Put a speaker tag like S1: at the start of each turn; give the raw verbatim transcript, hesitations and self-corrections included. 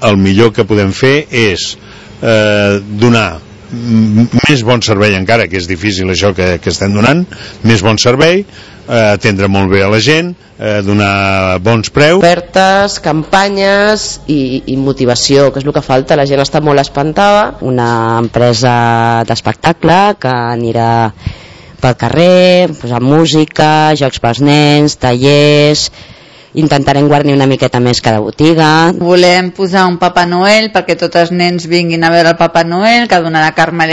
S1: el millor que podem fer és eh, donar més bon servei encara, que és difícil això que, que estem donant, més bon servei, eh, atendre molt bé a la gent, eh, donar bons preus,
S2: ofertes, campanyes i, i motivació, que és el que falta. La gent està molt espantada. Una empresa d'espectacle que anirà pel carrer, posar música, jocs pels nens, tallers. Intentarem guarnir una miqueta més cada botiga.
S3: Volem posar un Papa Noel perquè tots els nens vinguin a veure el Papa Noel, que donarà Carme